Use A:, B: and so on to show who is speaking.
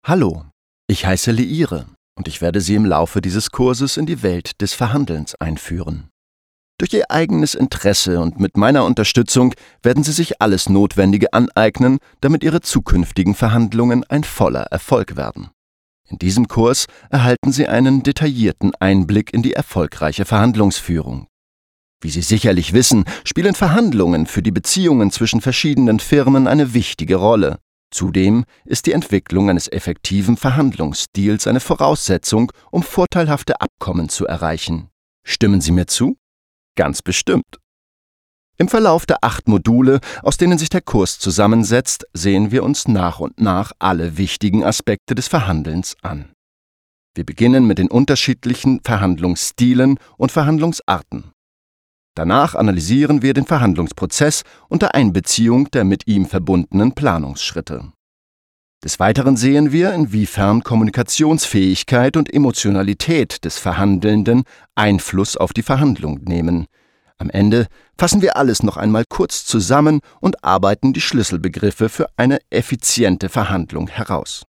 A: Hallo, ich heiße Leire und ich werde Sie im Laufe dieses Kurses in die Welt des Verhandelns einführen. Durch Ihr eigenes Interesse und mit meiner Unterstützung werden Sie sich alles Notwendige aneignen, damit Ihre zukünftigen Verhandlungen ein voller Erfolg werden. In diesem Kurs erhalten Sie einen detaillierten Einblick in die erfolgreiche Verhandlungsführung. Wie Sie sicherlich wissen, spielen Verhandlungen für die Beziehungen zwischen verschiedenen Firmen eine wichtige Rolle. Zudem ist die Entwicklung eines effektiven Verhandlungsstils eine Voraussetzung, um vorteilhafte Abkommen zu erreichen. Stimmen Sie mir zu? Ganz bestimmt. Im Verlauf der 8 Module, aus denen sich der Kurs zusammensetzt, sehen wir uns nach und nach alle wichtigen Aspekte des Verhandelns an. Wir beginnen mit den unterschiedlichen Verhandlungsstilen und Verhandlungsarten. Danach analysieren wir den Verhandlungsprozess unter Einbeziehung der mit ihm verbundenen Planungsschritte. Des Weiteren sehen wir, inwiefern Kommunikationsfähigkeit und Emotionalität des Verhandelnden Einfluss auf die Verhandlung nehmen. Am Ende fassen wir alles noch einmal kurz zusammen und arbeiten die Schlüsselbegriffe für eine effiziente Verhandlung heraus.